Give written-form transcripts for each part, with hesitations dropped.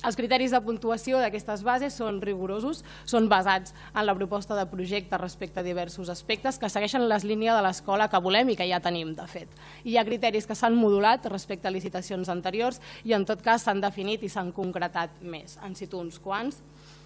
Els criteris de puntuació d'aquestes bases són rigorosos, són basats en la proposta de projecte respecte a diversos aspectes que segueixen les línies de l'escola que volem i que ja tenim, de fet. Hi ha criteris que s'han modulat respecte a licitacions anteriors i en tot cas s'han definit i s'han concretat més. En cito uns quants.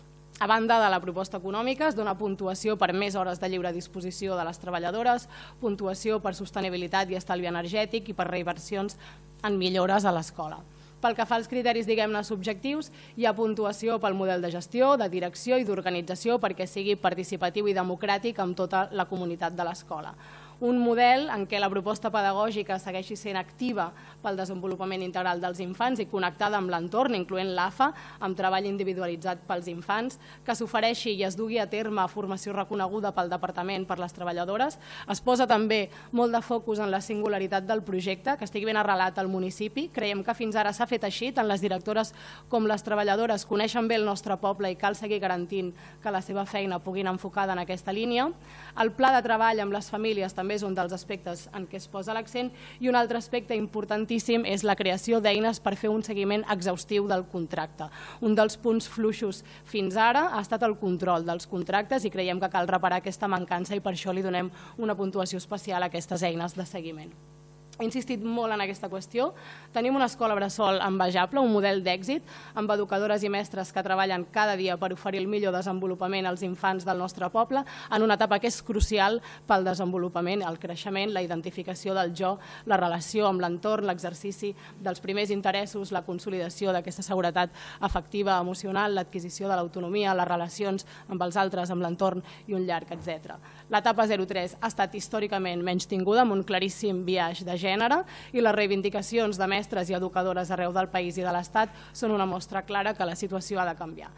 A banda de la proposta econòmica, es dona puntuació per més hores de lliure disposició de les treballadores, puntuació per sostenibilitat i estalvi energètic i per reinversions en millores a l'escola. Pel que fa als criteris, diguem-ne, subjectius, hi ha puntuació pel model de gestió, de direcció i d'organització perquè sigui participatiu i democràtic amb tota la comunitat de l'escola. Un model en què la proposta pedagògica segueixi sent activa pel desenvolupament integral dels infants i connectada amb l'entorn, incloent l'AFA, amb treball individualitzat pels infants, que s'ofereixi i es dugui a terme formació reconeguda pel Departament per les treballadores. Es posa també molt de focus en la singularitat del projecte, que estigui ben arrelat al municipi. Creiem que fins ara s'ha fet així, tant les directores com les treballadores coneixen bé el nostre poble i cal seguir garantint que la seva feina pugui anar enfocada en aquesta línia. El pla de treball amb les famílies també és un dels aspectes en què es posa l'accent i un altre aspecte importantíssim és la creació d'eines per fer un seguiment exhaustiu del contracte. Un dels punts fluixos fins ara ha estat el control dels contractes i creiem que cal reparar aquesta mancança i per això li donem una puntuació especial a aquestes eines de seguiment. He insistit molt en aquesta qüestió. Tenim una escola bressol envejable, un model d'èxit, amb educadores i mestres que treballen cada dia per oferir el millor desenvolupament als infants del nostre poble en una etapa que és crucial pel desenvolupament, el creixement, la identificació del jo, la relació amb l'entorn, l'exercici dels primers interessos, la consolidació d'aquesta seguretat afectiva, emocional, l'adquisició de l'autonomia, les relacions amb els altres, amb l'entorn i un llarg, etc. L'etapa 03 ha estat històricament menys tinguda amb un claríssim biaix de gènere i les reivindicacions de mestres i educadores arreu del país i de l'Estat són una mostra clara que la situació ha de canviar.